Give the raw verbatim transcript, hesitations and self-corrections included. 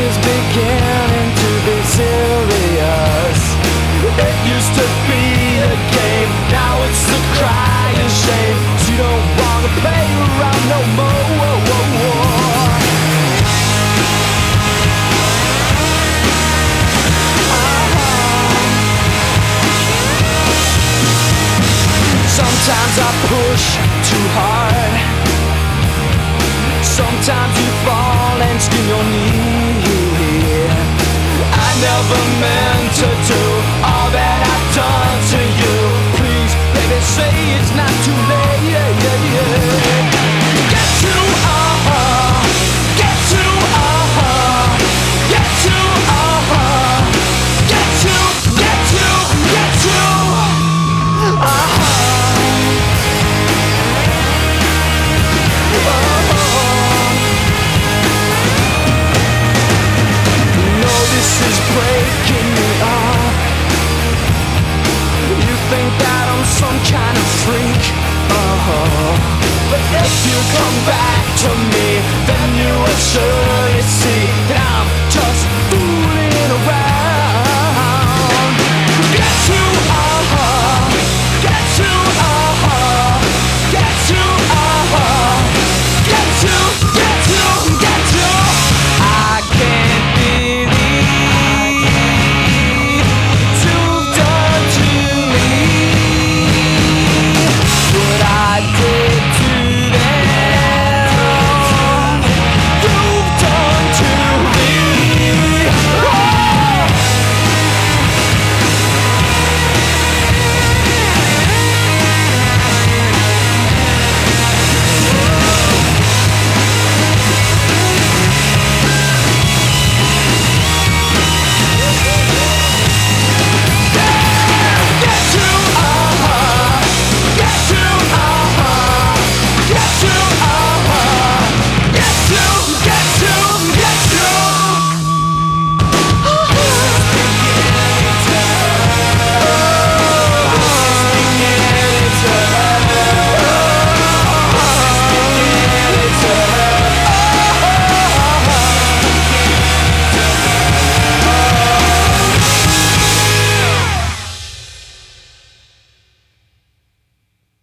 is beginning to be serious. It used to be a game, now it's a crying shame. So you don't wanna play around no more. Whoa, whoa, whoa. Sometimes I push too hard. Sometimes you fall and skin your knee. I never meant to do all that I've done to you. Please, baby, say it's not too late. Get to, uh-huh. Get to, uh-huh. Get to, uh-huh. Get to, get to, get to, uh-huh. Breaking me up. You think that I'm some kind of freak, uh-huh. But if you come back to me, then you will surely